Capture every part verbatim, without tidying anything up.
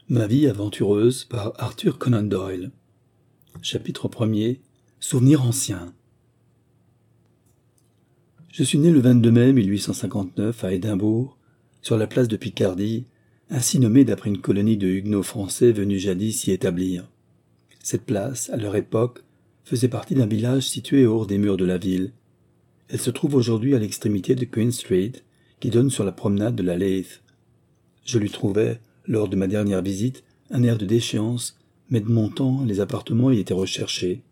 Ma vie aventureuse par Arthur Conan Doyle. Chapitre premier. Souvenirs anciens. Je suis né le vingt-deux mai mille huit cent cinquante-neuf à Édimbourg, sur la place de Picardie, ainsi nommée d'après une colonie de huguenots français venus jadis s'y établir. Cette place, à leur époque, faisait partie d'un village situé hors des murs de la ville. Elle se trouve aujourd'hui à l'extrémité de Queen Street, qui donne sur la promenade de la Leith. Je lui trouvais, lors de ma dernière visite, un air de déchéance, mais de mon temps, les appartements y étaient recherchés.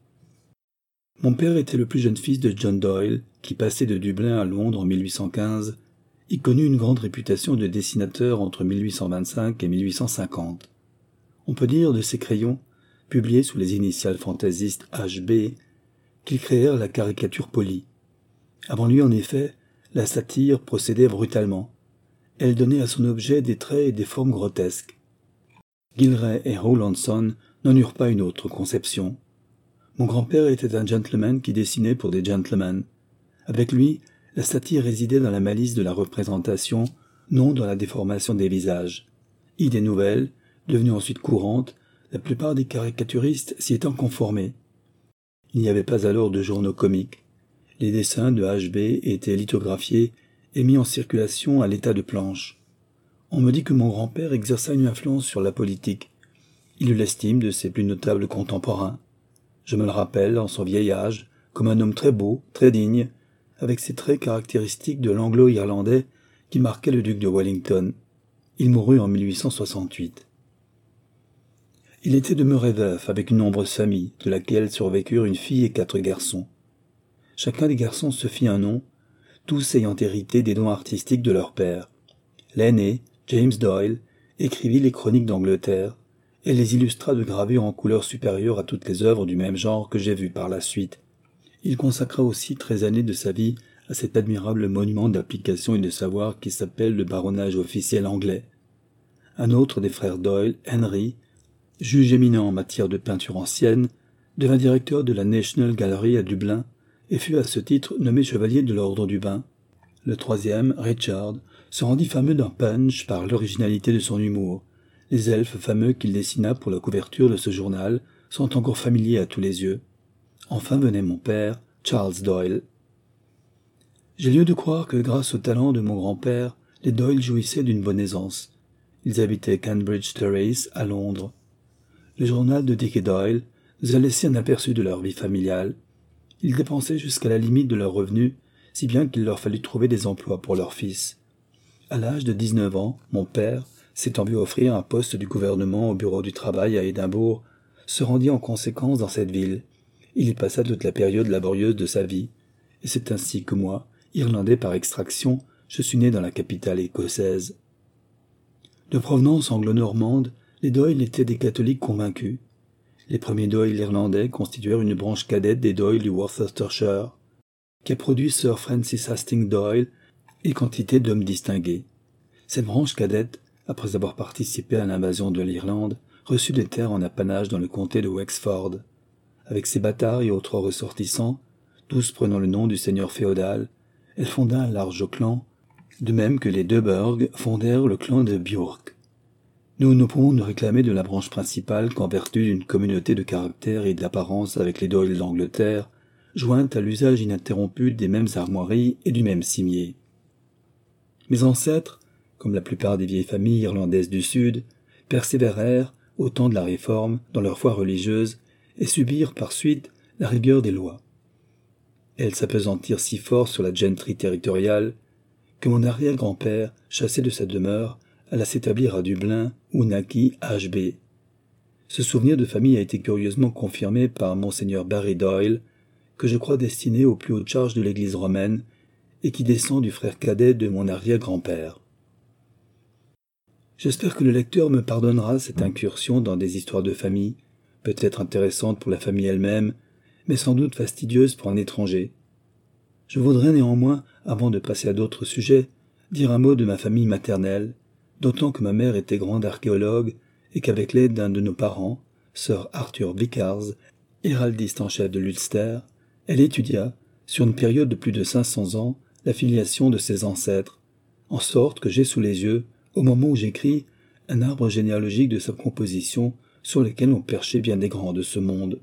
Mon père était le plus jeune fils de John Doyle, qui passait de Dublin à Londres en mille huit cent quinze, y connut une grande réputation de dessinateur entre mille huit cent vingt-cinq et mille huit cent cinquante. On peut dire de ses crayons, publiés sous les initiales fantaisistes H B, qu'ils créèrent la caricature polie. Avant lui, en effet, la satire procédait brutalement. Elle donnait à son objet des traits et des formes grotesques. Gilray et Rowlandson n'en eurent pas une autre conception. Mon grand-père était un gentleman qui dessinait pour des gentlemen. Avec lui, la satire résidait dans la malice de la représentation, non dans la déformation des visages. Idée nouvelle, devenue ensuite courante, la plupart des caricaturistes s'y étant conformés. Il n'y avait pas alors de journaux comiques. Les dessins de H B étaient lithographiés et mis en circulation à l'état de planche. On me dit que mon grand-père exerça une influence sur la politique. Il eut l'estime de ses plus notables contemporains. Je me le rappelle, en son vieil âge, comme un homme très beau, très digne, avec ces traits caractéristiques de l'anglo-irlandais qui marquaient le duc de Wellington. Il mourut en mille huit cent soixante-huit. Il était demeuré veuf avec une nombreuse famille, de laquelle survécurent une fille et quatre garçons. Chacun des garçons se fit un nom, tous ayant hérité des dons artistiques de leur père. L'aîné, James Doyle, écrivit les chroniques d'Angleterre et les illustra de gravures en couleurs supérieures à toutes les œuvres du même genre que j'ai vues par la suite. Il consacra aussi treize années de sa vie à cet admirable monument d'application et de savoir qui s'appelle le baronnage officiel anglais. Un autre des frères Doyle, Henry, juge éminent en matière de peinture ancienne, devint directeur de la National Gallery à Dublin et fut à ce titre nommé chevalier de l'Ordre du Bain. Le troisième, Richard, se rendit fameux d'un punch par l'originalité de son humour. Les elfes fameux qu'il dessina pour la couverture de ce journal sont encore familiers à tous les yeux. Enfin venait mon père, Charles Doyle. J'ai lieu de croire que grâce au talent de mon grand-père, les Doyle jouissaient d'une bonne aisance. Ils habitaient Cambridge Terrace à Londres. Le journal de Dick et Doyle nous a laissé un aperçu de leur vie familiale. Ils dépensaient jusqu'à la limite de leurs revenus, si bien qu'il leur fallut trouver des emplois pour leur fils. À l'âge de dix-neuf ans, mon père, s'étant vu offrir un poste du gouvernement au bureau du travail à Édimbourg, se rendit en conséquence dans cette ville. Il y passa toute la période laborieuse de sa vie, et c'est ainsi que moi, Irlandais par extraction, je suis né dans la capitale écossaise. De provenance anglo-normande, les Doyle étaient des catholiques convaincus. Les premiers Doyle irlandais constituèrent une branche cadette des Doyle du Worcestershire, qui a produit Sir Francis Hastings Doyle et quantité d'hommes distingués. Cette branche cadette, après avoir participé à l'invasion de l'Irlande, reçut des terres en apanage dans le comté de Wexford. Avec ses bâtards et autres ressortissants, tous prenant le nom du seigneur féodal, elle fonda un large clan, de même que les deux Burg fondèrent le clan de Bjork. Nous ne pouvons nous réclamer de la branche principale qu'en vertu d'une communauté de caractère et d'apparence avec les Doyle d'Angleterre, jointe à l'usage ininterrompu des mêmes armoiries et du même cimier. Mes ancêtres, comme la plupart des vieilles familles irlandaises du Sud, persévérèrent, au temps de la Réforme, dans leur foi religieuse, et subirent par suite la rigueur des lois. Elles s'appesantirent si fort sur la gentry territoriale que mon arrière-grand-père, chassé de sa demeure, alla s'établir à Dublin, où naquit H B. Ce souvenir de famille a été curieusement confirmé par monseigneur Barry Doyle, que je crois destiné aux plus hautes charges de l'Église romaine, et qui descend du frère cadet de mon arrière-grand-père. J'espère que le lecteur me pardonnera cette incursion dans des histoires de famille, peut-être intéressantes pour la famille elle-même, mais sans doute fastidieuse pour un étranger. Je voudrais néanmoins, avant de passer à d'autres sujets, dire un mot de ma famille maternelle, d'autant que ma mère était grande archéologue et qu'avec l'aide d'un de nos parents, Sir Arthur Vicars, héraldiste en chef de l'Ulster, elle étudia, sur une période de plus de cinq cents ans, la filiation de ses ancêtres, en sorte que j'ai sous les yeux, au moment où j'écris, un arbre généalogique de sa composition sur lequel ont perché bien des grands de ce monde.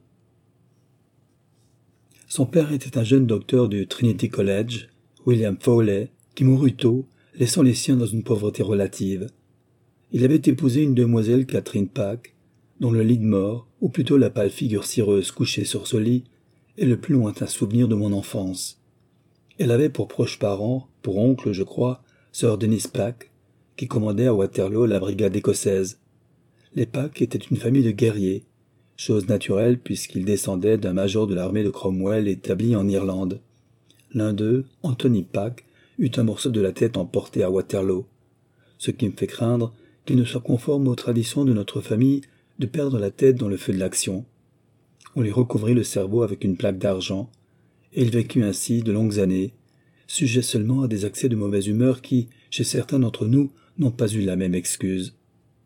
Son père était un jeune docteur du Trinity College, William Fowley, qui mourut tôt, laissant les siens dans une pauvreté relative. Il avait épousé une demoiselle Catherine Pack, dont le lit de mort, ou plutôt la pâle figure cireuse couchée sur ce lit, est le plus lointain souvenir de mon enfance. Elle avait pour proches parents, pour oncle, je crois, sir Denis Pack, qui commandait à Waterloo la brigade écossaise. Les Pack étaient une famille de guerriers, chose naturelle puisqu'ils descendaient d'un major de l'armée de Cromwell établi en Irlande. L'un d'eux, Anthony Pack, eut un morceau de la tête emporté à Waterloo, ce qui me fait craindre qu'il ne soit conforme aux traditions de notre famille de perdre la tête dans le feu de l'action. On lui recouvrit le cerveau avec une plaque d'argent, et il vécut ainsi de longues années, sujet seulement à des accès de mauvaise humeur qui, chez certains d'entre nous, n'ont pas eu la même excuse.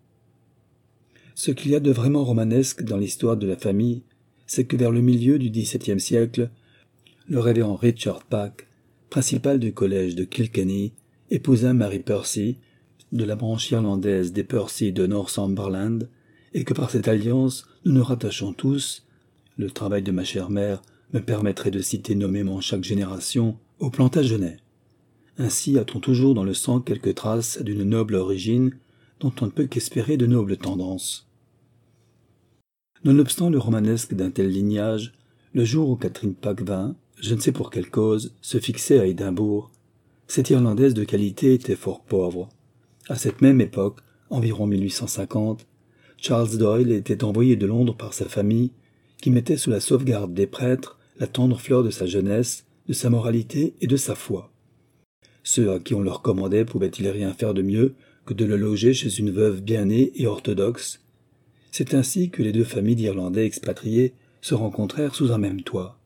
Ce qu'il y a de vraiment romanesque dans l'histoire de la famille, c'est que vers le milieu du dix-septième siècle, le révérend Richard Pack, principal du collège de Kilkenny, épousa Mary Percy, de la branche irlandaise des Percy de Northumberland, et que par cette alliance, nous nous rattachons tous, le travail de ma chère mère me permettrait de citer nommément chaque génération, au Plantagenet. Ainsi a-t-on toujours dans le sang quelques traces d'une noble origine, dont on ne peut qu'espérer de nobles tendances. Nonobstant le romanesque d'un tel lignage, le jour où Catherine Pack vint, je ne sais pour quelle cause, se fixer à Édimbourg, cette Irlandaise de qualité était fort pauvre. À cette même époque, environ mille huit cent cinquante, Charles Doyle était envoyé de Londres par sa famille, qui mettait sous la sauvegarde des prêtres la tendre fleur de sa jeunesse, de sa moralité et de sa foi. Ceux à qui on leur commandait pouvaient-ils rien faire de mieux que de le loger chez une veuve bien née et orthodoxe? C'est ainsi que les deux familles d'Irlandais expatriés se rencontrèrent sous un même toit.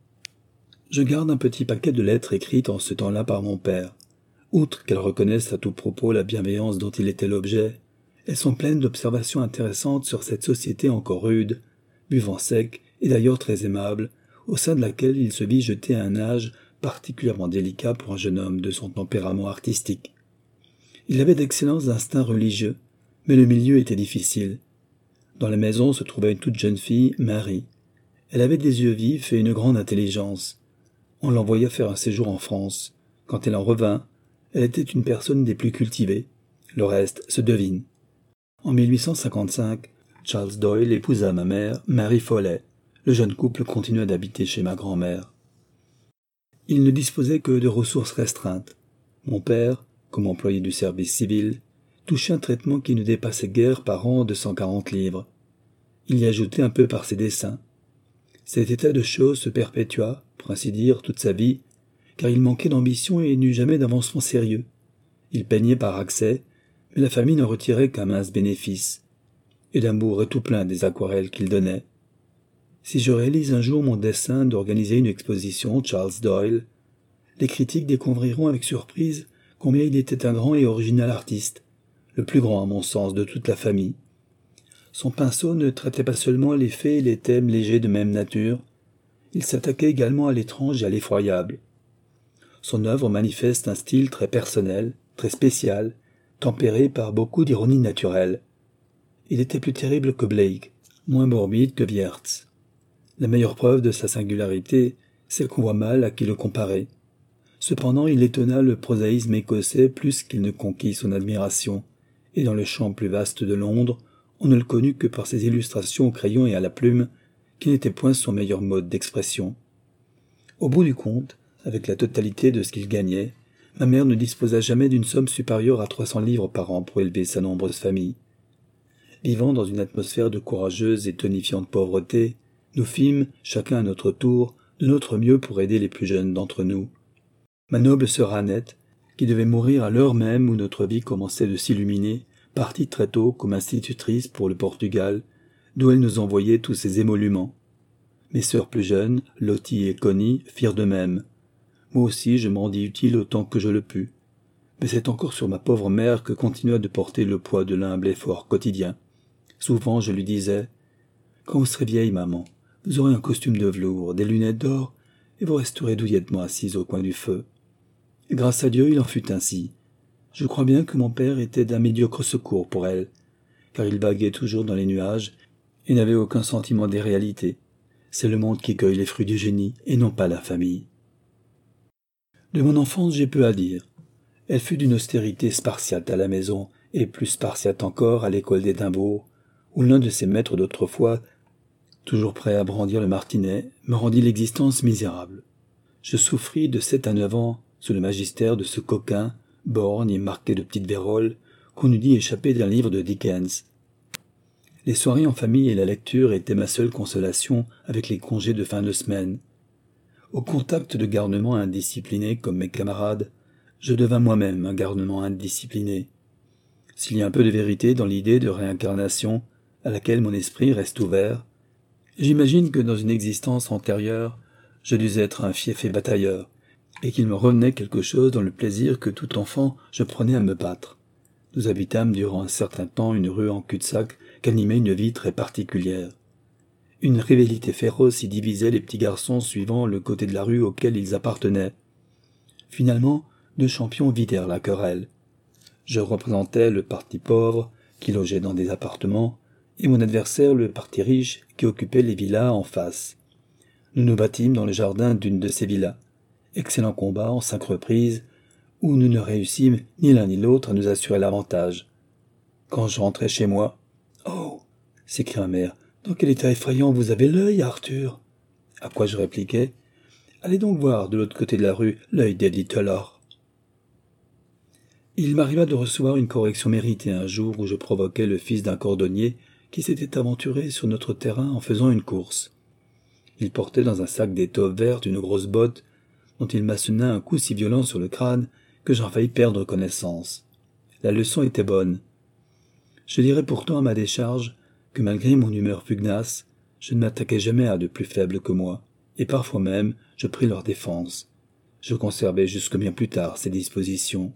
Je garde un petit paquet de lettres écrites en ce temps-là par mon père. Outre qu'elles reconnaissent à tout propos la bienveillance dont il était l'objet, elles sont pleines d'observations intéressantes sur cette société encore rude, buvant sec et d'ailleurs très aimable, au sein de laquelle il se vit jeter à un âge particulièrement délicat pour un jeune homme de son tempérament artistique. Il avait d'excellents instincts religieux, mais le milieu était difficile. Dans la maison se trouvait une toute jeune fille, Mary. Elle avait des yeux vifs et une grande intelligence. On l'envoya faire un séjour en France. Quand elle en revint, elle était une personne des plus cultivées. Le reste se devine. En mille huit cent cinquante-cinq, Charles Doyle épousa ma mère, Mary Foley. Le jeune couple continua d'habiter chez ma grand-mère. Il ne disposait que de ressources restreintes. Mon père, comme employé du service civil, touchait un traitement qui ne dépassait guère par an de cent quarante livres. Il y ajoutait un peu par ses dessins. Cet état de choses se perpétua, pour ainsi dire, toute sa vie, car il manquait d'ambition et n'eut jamais d'avancement sérieux. Il peignait par accès, mais la famille n'en retirait qu'un mince bénéfice. Édimbourg est tout plein des aquarelles qu'il donnait. Si je réalise un jour mon dessein d'organiser une exposition Charles Doyle, les critiques découvriront avec surprise combien il était un grand et original artiste, le plus grand à mon sens de toute la famille. Son pinceau ne traitait pas seulement les faits et les thèmes légers de même nature, il s'attaquait également à l'étrange et à l'effroyable. Son œuvre manifeste un style très personnel, très spécial, tempéré par beaucoup d'ironie naturelle. Il était plus terrible que Blake, moins morbide que Wiertz. La meilleure preuve de sa singularité, c'est qu'on voit mal à qui le comparer. Cependant, il étonna le prosaïsme écossais plus qu'il ne conquit son admiration, et dans le champ plus vaste de Londres, on ne le connut que par ses illustrations au crayon et à la plume, qui n'étaient point son meilleur mode d'expression. Au bout du compte, avec la totalité de ce qu'il gagnait, ma mère ne disposa jamais d'une somme supérieure à trois cents livres par an pour élever sa nombreuse famille. Vivant dans une atmosphère de courageuse et tonifiante pauvreté, nous fîmes, chacun à notre tour, de notre mieux pour aider les plus jeunes d'entre nous. Ma noble sœur Annette, qui devait mourir à l'heure même où notre vie commençait de s'illuminer, partit très tôt comme institutrice pour le Portugal, d'où elle nous envoyait tous ses émoluments. Mes sœurs plus jeunes, Lottie et Connie, firent de même. Moi aussi je me rendis utile autant que je le pus. Mais c'est encore sur ma pauvre mère que continua de porter le poids de l'humble effort quotidien. Souvent je lui disais « Quand vous serez vieille, maman, vous aurez un costume de velours, des lunettes d'or, et vous resterez douillettement assise au coin du feu. » Et grâce à Dieu, il en fut ainsi. Je crois bien que mon père était d'un médiocre secours pour elle, car il vaguait toujours dans les nuages et n'avait aucun sentiment des réalités. C'est le monde qui cueille les fruits du génie et non pas la famille. De mon enfance, j'ai peu à dire. Elle fut d'une austérité spartiate à la maison et plus spartiate encore à l'école d'Édimbourg, où l'un de ses maîtres d'autrefois, toujours prêt à brandir le martinet, me rendit l'existence misérable. Je souffris de sept à neuf ans sous le magistère de ce coquin, borgne et marqué de petites véroles, qu'on eût dit échapper d'un livre de Dickens. Les soirées en famille et la lecture étaient ma seule consolation avec les congés de fin de semaine. Au contact de garnements indisciplinés comme mes camarades, je devins moi-même un garnement indiscipliné. S'il y a un peu de vérité dans l'idée de réincarnation à laquelle mon esprit reste ouvert, j'imagine que dans une existence antérieure, je dus être un fief et batailleur, et qu'il me revenait quelque chose dans le plaisir que tout enfant je prenais à me battre. Nous habitâmes durant un certain temps une rue en cul-de-sac qu'animait une vie très particulière. Une rivalité féroce y divisait les petits garçons suivant le côté de la rue auquel ils appartenaient. Finalement, deux champions vidèrent la querelle. Je représentais le parti pauvre, qui logeait dans des appartements, et mon adversaire le parti riche, qui occupait les villas en face. Nous nous battîmes dans le jardin d'une de ces villas. Excellent combat en cinq reprises, où nous ne réussîmes ni l'un ni l'autre à nous assurer l'avantage. Quand je rentrais chez moi, « Oh !» s'écria ma mère, « dans quel état effrayant vous avez l'œil, Arthur !» À quoi je répliquais, « Allez donc voir de l'autre côté de la rue l'œil d'Eddie Tulloch. » Il m'arriva de recevoir une correction méritée un jour où je provoquais le fils d'un cordonnier qui s'était aventuré sur notre terrain en faisant une course. Il portait dans un sac d'étoffe verte une grosse botte dont il m'assena un coup si violent sur le crâne que j'en faillis perdre connaissance. La leçon était bonne. Je dirais pourtant à ma décharge que malgré mon humeur pugnace, je ne m'attaquais jamais à de plus faibles que moi, et parfois même je pris leur défense. Je conservais jusque bien plus tard ces dispositions.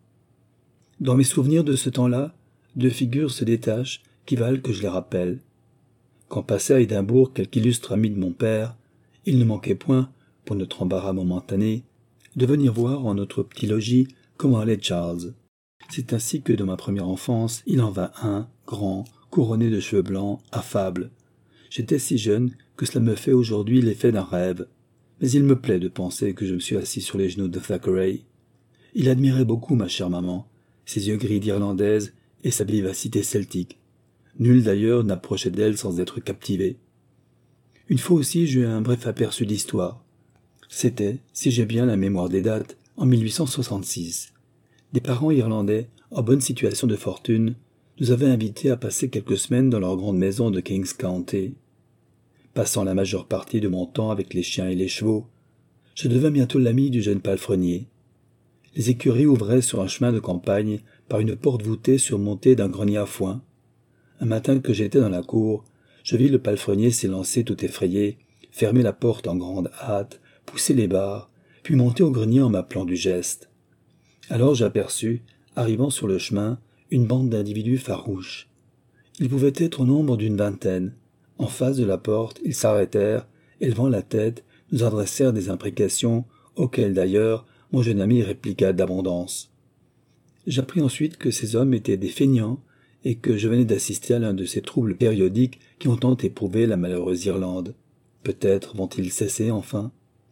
Dans mes souvenirs de ce temps-là, deux figures se détachent qui valent que je les rappelle. Quand passait à Édimbourg quelque illustre ami de mon père, il ne manquait point, pour notre embarras momentané, de venir voir en notre petit logis comment allait Charles. C'est ainsi que, dans ma première enfance, il en vint un, grand, couronné de cheveux blancs, affable. J'étais si jeune que cela me fait aujourd'hui l'effet d'un rêve. Mais il me plaît de penser que je me suis assis sur les genoux de Thackeray. Il admirait beaucoup ma chère maman, ses yeux gris d'Irlandaise et sa vivacité celtique. Nul d'ailleurs n'approchait d'elle sans être captivé. Une fois aussi j'eus un bref aperçu d'histoire. C'était, si j'ai bien la mémoire des dates, en mille huit cent soixante-six. Des parents irlandais, en bonne situation de fortune, nous avaient invités à passer quelques semaines dans leur grande maison de Kings County. Passant la majeure partie de mon temps avec les chiens et les chevaux, je devins bientôt l'ami du jeune palefrenier. Les écuries ouvraient sur un chemin de campagne par une porte voûtée surmontée d'un grenier à foin. Un matin que j'étais dans la cour, je vis le palefrenier s'élancer tout effrayé, fermer la porte en grande hâte, pousser les barres, puis monter au grenier en m'appelant du geste. Alors j'aperçus, arrivant sur le chemin, une bande d'individus farouches. Ils pouvaient être au nombre d'une vingtaine. En face de la porte, ils s'arrêtèrent, élevant la tête, nous adressèrent des imprécations, auxquelles d'ailleurs mon jeune ami répliqua d'abondance. J'appris ensuite que ces hommes étaient des feignants et que je venais d'assister à l'un de ces troubles périodiques qui ont tant éprouvé la malheureuse Irlande. Peut-être vont-ils cesser enfin?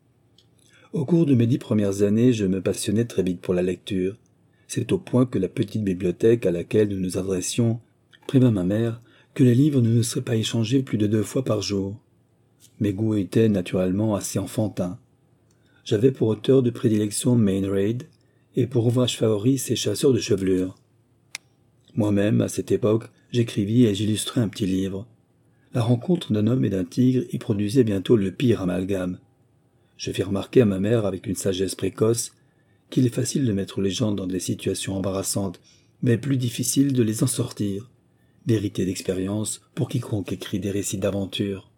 Au cours de mes dix premières années, je me passionnais très vite pour la lecture. C'est au point que la petite bibliothèque à laquelle nous nous adressions prévint ma mère que les livres ne nous seraient pas échangés plus de deux fois par jour. Mes goûts étaient naturellement assez enfantins. J'avais pour auteur de prédilection Mainraid, et pour ouvrage favori ses chasseurs de chevelure. Moi-même, à cette époque, j'écrivis et j'illustrais un petit livre. La rencontre d'un homme et d'un tigre y produisait bientôt le pire amalgame. Je fis remarquer à ma mère avec une sagesse précoce qu'il est facile de mettre les gens dans des situations embarrassantes, mais plus difficile de les en sortir. Vérité d'expérience pour quiconque écrit des récits d'aventure.